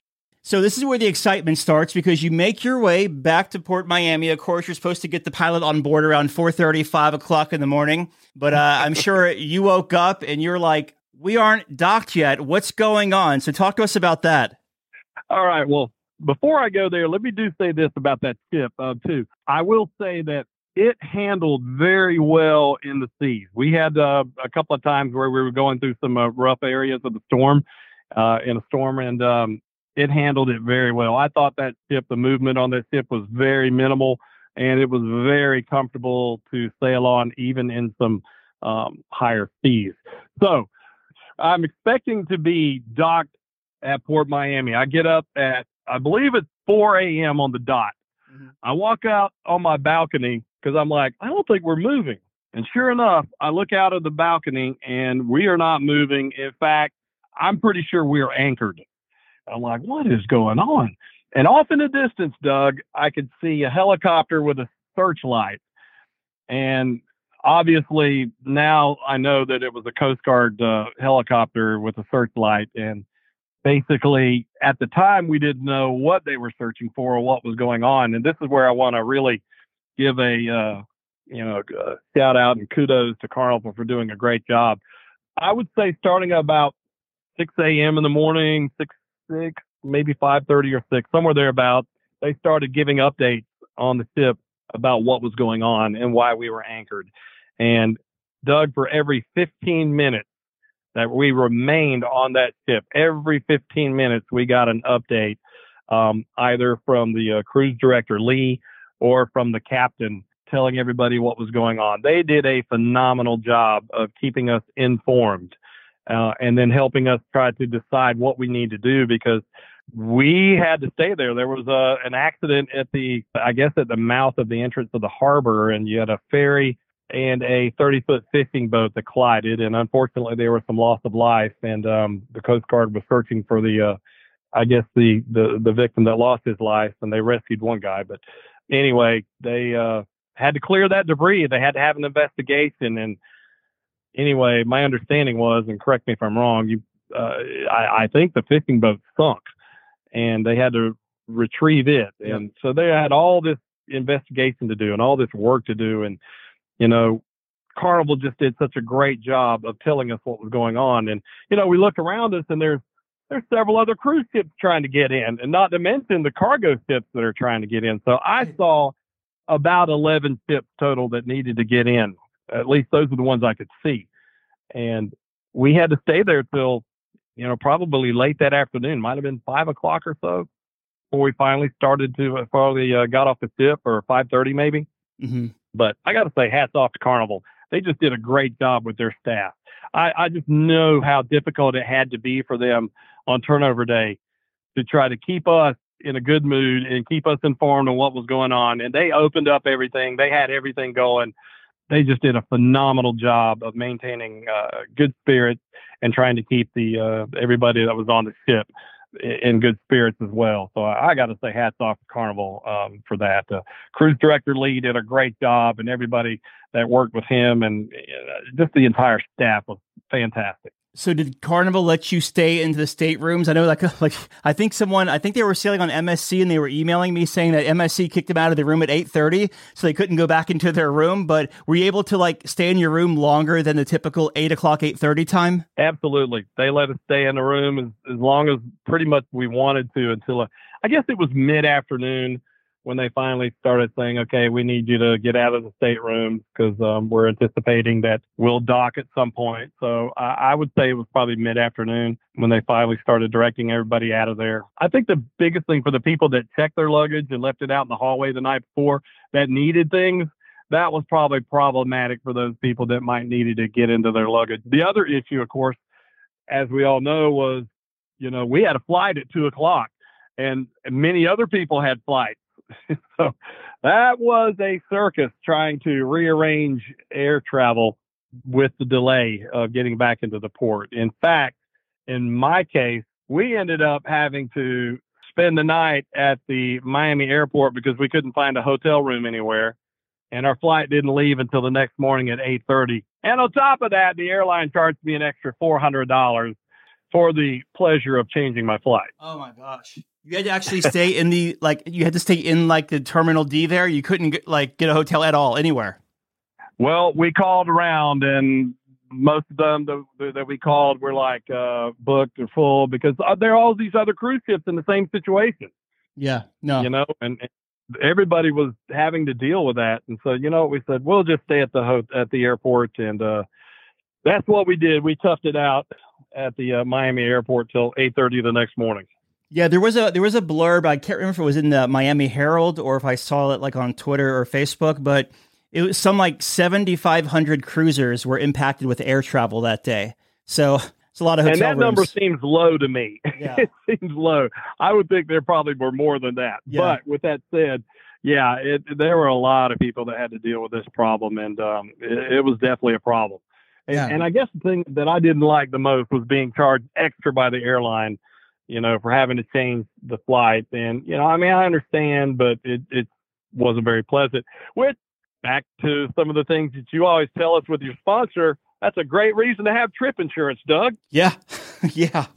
So this is where the excitement starts because you make your way back to Port Miami. Of course, you're supposed to get the pilot on board around four thirty, five o'clock in the morning. But uh, I'm sure you woke up and you're like, we aren't docked yet. What's going on? So talk to us about that. All right. Well, before I go there, let me do say this about that ship, uh, too. I will say that it handled very well in the seas. We had uh, a couple of times where we were going through some uh, rough areas of the storm, uh, in a storm, and um, it handled it very well. I thought that ship, the movement on that ship was very minimal, and it was very comfortable to sail on, even in some um, higher seas. So I'm expecting to be docked at Port Miami. I get up at, I believe it's four a.m. on the dot. Mm-hmm. I walk out on my balcony because I'm like, I don't think we're moving. And sure enough, I look out of the balcony and we are not moving. In fact, I'm pretty sure we are anchored. I'm like, what is going on? And off in the distance, Doug, I could see a helicopter with a searchlight. And obviously now I know that it was a Coast Guard uh, helicopter with a searchlight. And basically at the time we didn't know what they were searching for or what was going on. And this is where I want to really give a, uh, you know, a shout out and kudos to Carnival for doing a great job. I would say starting about six a.m. in the morning, six, six, maybe five thirty or six, somewhere thereabout, they started giving updates on the ship about what was going on and why we were anchored. And Doug, for every fifteen minutes that we remained on that ship, every fifteen minutes we got an update, um, either from the uh, cruise director, Lee, or from the captain telling everybody what was going on. They did a phenomenal job of keeping us informed. Uh, and then helping us try to decide what we need to do because we had to stay there. There was a, an accident at the, I guess, at the mouth of the entrance of the harbor, and you had a ferry and a thirty-foot fishing boat that collided. And unfortunately, there was some loss of life, and um, the Coast Guard was searching for the, uh, I guess, the, the, the victim that lost his life, and they rescued one guy. But anyway, they uh, had to clear that debris. They had to have an investigation, and anyway, my understanding was, and correct me if I'm wrong, you, uh, I, I think the fishing boat sunk and they had to retrieve it. Yeah. And so they had all this investigation to do and all this work to do. And, you know, Carnival just did such a great job of telling us what was going on. And, you know, we look around us and there's, there's several other cruise ships trying to get in, and not to mention the cargo ships that are trying to get in. So I saw about eleven ships total that needed to get in. At least those are the ones I could see. And we had to stay there till, you know, probably late that afternoon. Might have been five o'clock or so before we finally started to, uh, finally uh, got off the ship, or five thirty maybe. Mm-hmm. But I got to say, hats off to Carnival. They just did a great job with their staff. I, I just know how difficult it had to be for them on turnover day to try to keep us in a good mood and keep us informed on what was going on. And they opened up everything. They had everything going. They just did a phenomenal job of maintaining uh, good spirits and trying to keep the uh, everybody that was on the ship in good spirits as well. So I, I got to say hats off to Carnival um, for that. Uh, Cruise Director Lee did a great job, and everybody that worked with him, and uh, just the entire staff was fantastic. So did Carnival let you stay into the staterooms? I know, like, like I think someone, I think they were sailing on M S C, and they were emailing me saying that M S C kicked them out of the room at eight thirty, so they couldn't go back into their room. But were you able to like stay in your room longer than the typical eight o'clock, eight thirty time? Absolutely. They let us stay in the room as, as long as pretty much we wanted to until, uh, I guess it was mid-afternoon when they finally started saying, okay, we need you to get out of the staterooms because um, we're anticipating that we'll dock at some point. So I, I would say it was probably mid-afternoon when they finally started directing everybody out of there. I think the biggest thing for the people that checked their luggage and left it out in the hallway the night before that needed things, that was probably problematic for those people that might needed to get into their luggage. The other issue, of course, as we all know, was, you know, we had a flight at two o'clock and many other people had flights. So that was a circus trying to rearrange air travel with the delay of getting back into the port. In fact, in my case, we ended up having to spend the night at the Miami airport because we couldn't find a hotel room anywhere. And our flight didn't leave until the next morning at eight thirty. And on top of that, the airline charged me an extra four hundred dollars for the pleasure of changing my flight. Oh, my gosh. You had to actually stay in the, like, you had to stay in, like, the Terminal D there? You couldn't, get, like, get a hotel at all, anywhere? Well, we called around, and most of them that, that we called were, like, uh, booked or full, because there are all these other cruise ships in the same situation. Yeah, no. You know, and, and everybody was having to deal with that. And so, you know, we said, we'll just stay at the ho- at the airport, and uh, that's what we did. We toughed it out at the uh, Miami airport till eight thirty the next morning. Yeah, there was a there was a blurb. I can't remember if it was in the Miami Herald or if I saw it like on Twitter or Facebook, but it was some like seventy-five hundred cruisers were impacted with air travel that day. So it's a lot of hotel And that rooms. number seems low to me. Yeah. It seems low. I would think there probably were more than that. Yeah. But with that said, yeah, it, there were a lot of people that had to deal with this problem, and um, it, it was definitely a problem. And, Yeah. and I guess the thing that I didn't like the most was being charged extra by the airline, you know, for having to change the flight. And, you know, I mean, I understand, but it, it wasn't very pleasant. Which, back to some of the things that you always tell us with your sponsor, that's a great reason to have trip insurance, Doug. Yeah, yeah.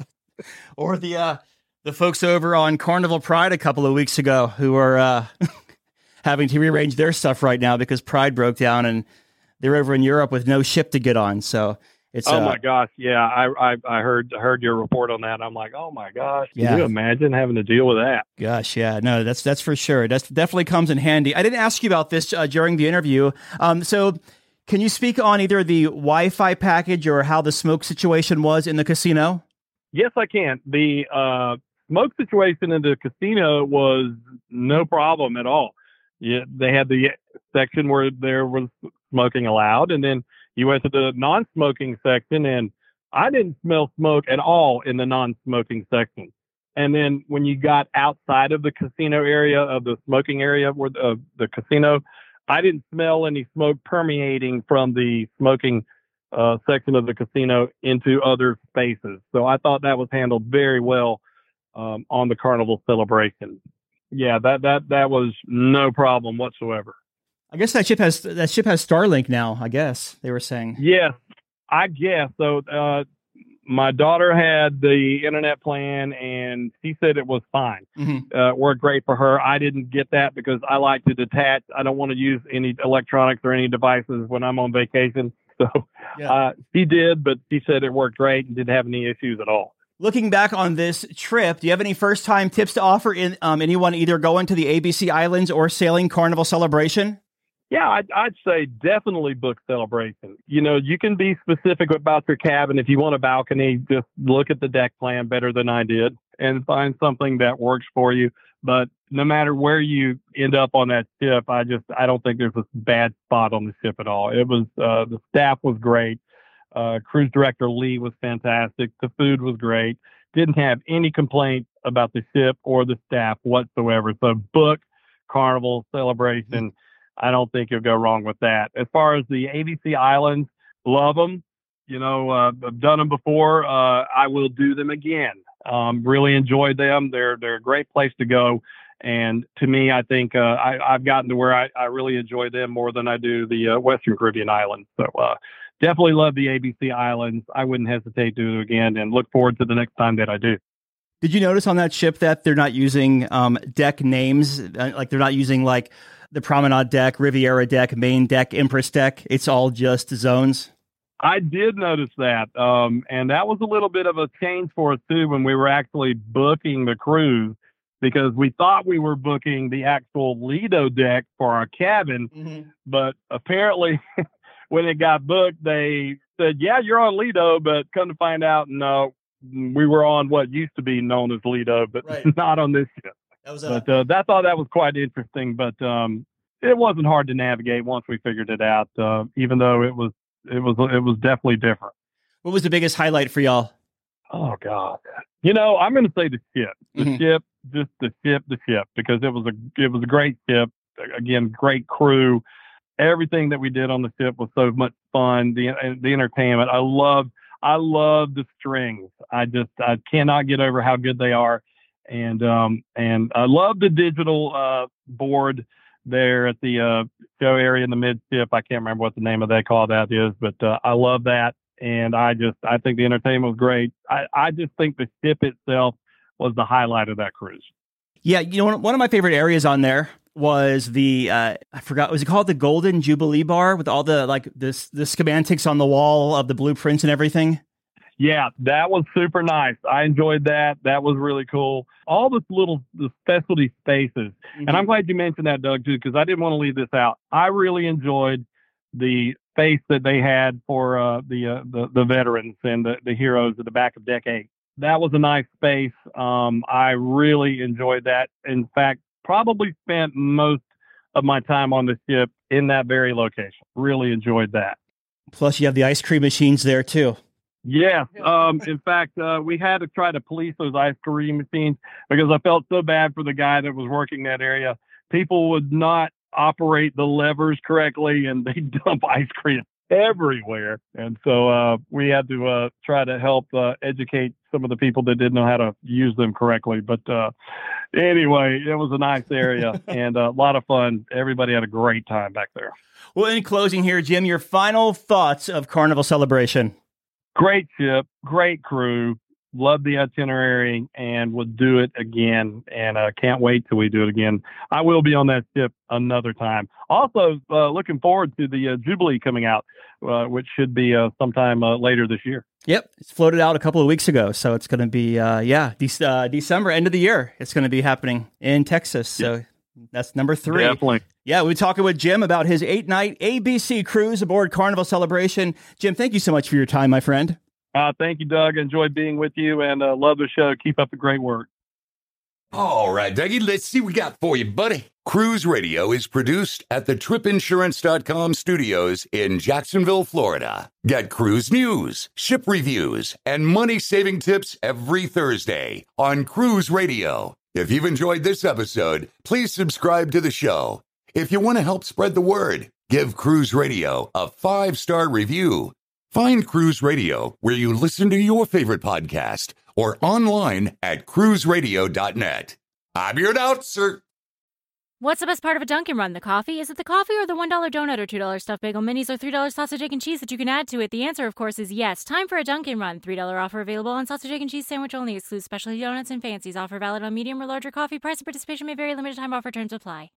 Or the uh, the folks over on Carnival Pride a couple of weeks ago who are uh, having to rearrange their stuff right now because Pride broke down and they're over in Europe with no ship to get on. So it's oh uh, my gosh, yeah, I, I I heard heard your report on that. I'm like, oh my gosh, can Yeah. you imagine having to deal with that? Gosh, yeah, no, that's that's for sure. That definitely comes in handy. I didn't ask you about this uh, during the interview. Um, so can you speak on either the Wi-Fi package or how the smoke situation was in the casino? Yes, I can. The uh, smoke situation in the casino was no problem at all. Yeah, they had the section where there was smoking allowed, and then you went to the non-smoking section, and I didn't smell smoke at all in the non-smoking section. And then when you got outside of the casino area, of the smoking area where the, uh, the casino, I didn't smell any smoke permeating from the smoking uh, section of the casino into other spaces. So I thought that was handled very well um, on the Carnival Celebration. Yeah, that, that, that was no problem whatsoever. I guess that ship has that ship has Starlink now. I guess they were saying. Yes, I guess so. Uh, my daughter had the internet plan, and she said it was fine. Mm-hmm. Uh, worked great for her. I didn't get that because I like to detach. I don't want to use any electronics or any devices when I'm on vacation. So Yeah. uh, she did, but she said it worked great and didn't have any issues at all. Looking back on this trip, do you have any first-time tips to offer in um, anyone either going to the A B C Islands or sailing Carnival Celebration? Yeah, I'd, I'd say definitely book Celebration. You know, you can be specific about your cabin. If you want a balcony, just look at the deck plan better than I did and find something that works for you. But no matter where you end up on that ship, I just, I don't think there's a bad spot on the ship at all. It was, uh, the staff was great. Uh, cruise director Lee was fantastic. The food was great. Didn't have any complaints about the ship or the staff whatsoever. So book Carnival Celebration. I don't think you'll go wrong with that. As far as the A B C Islands, love them. You know, uh, I've done them before. Uh, I will do them again. Um, really enjoyed them. They're they're a great place to go. And to me, I think uh, I, I've gotten to where I, I really enjoy them more than I do the uh, Western Caribbean islands. So uh, definitely love the A B C Islands. I wouldn't hesitate to do it again, and look forward to the next time that I do. Did you notice on that ship that they're not using um, deck names? Uh, Like they're not using like the Promenade deck, Riviera deck, Main deck, Empress deck. It's all just zones. I did notice that. Um, and that was a little bit of a change for us too when we were actually booking the cruise, because we thought we were booking the actual Lido deck for our cabin. Mm-hmm. But apparently when it got booked, they said, yeah, you're on Lido, but come to find out, no, we were on what used to be known as Lido, but Right. not on this ship. That was a, But uh, that thought that was quite interesting. But um, it wasn't hard to navigate once we figured it out. Uh, even though it was, it was, it was definitely different. what was the biggest highlight for y'all? Oh God! You know, I'm going to say the ship, the Mhm. ship, just the ship, the ship, because it was a, it was a great ship. Again, great crew. Everything that we did on the ship was so much fun. The the entertainment. I love, I love the strings. I just, I cannot get over how good they are. And, um, and I love the digital, uh, board there at the, uh, show area in the midship. I can't remember what the name of that call that is, but, uh, I love that. And I just, I think the entertainment was great. I, I just think the ship itself was the highlight of that cruise. Yeah, you know, one of my favorite areas on there was the, uh, I forgot, was it called the Golden Jubilee Bar with all the, like, this the schematics on the wall of the blueprints and everything? Yeah, that was super nice. I enjoyed that. That was really cool. All the little the specialty spaces. Mm-hmm. And I'm glad you mentioned that, Doug, too, because I didn't want to leave this out. I really enjoyed the space that they had for uh, the, uh, the the veterans and the, the heroes at the back of Deck eight. That was a nice space. Um, I really enjoyed that. In fact, probably spent most of my time on the ship in that very location. Really enjoyed that. Plus, you have the ice cream machines there, too. Yeah. Um, in fact, uh, we had to try to police those ice cream machines because I felt so bad for the guy that was working that area. People would not operate the levers correctly, and they dump ice cream everywhere. And so uh, we had to uh, try to help uh, educate some of the people that didn't know how to use them correctly. But uh, anyway, it was a nice area and a lot of fun. Everybody had a great time back there. Well, in closing here, Jim, your final thoughts of Carnival Celebration. Great ship, great crew, love the itinerary, and would do it again. And uh, can't wait till we do it again. I will be on that ship another time. Also, uh, looking forward to the uh, Jubilee coming out, uh, which should be uh, sometime uh, later this year. Yep, it's floated out a couple of weeks ago, so it's going to be uh, yeah, de- uh, December, end of the year. It's going to be happening in Texas. So. Yeah. That's number three. Definitely. Yeah, we're talking with Jim about his eight-night A B C cruise aboard Carnival Celebration. Jim, thank you so much for your time, my friend. Uh, thank you, Doug. Enjoyed being with you and uh, love the show. Keep up the great work. All right, Dougie, let's see what we got for you, buddy. Cruise Radio is produced at the trip insurance dot com studios in Jacksonville, Florida. Get cruise news, ship reviews, and money-saving tips every Thursday on Cruise Radio. If you've enjoyed this episode, please subscribe to the show. If you want to help spread the word, give Cruise Radio a five-star review. Find Cruise Radio where you listen to your favorite podcast or online at cruise radio dot net. I'm your announcer. What's the best part of a Dunkin' Run? The coffee? Is it the coffee or the one dollar donut or two dollar stuffed bagel minis or three dollar sausage, egg, and cheese that you can add to it? The answer, of course, is yes. Time for a Dunkin' Run. three dollar offer available on sausage, egg, and cheese sandwich only. Excludes specialty donuts and fancies. Offer valid on medium or larger coffee. Price and participation may vary. Limited time offer. Terms apply.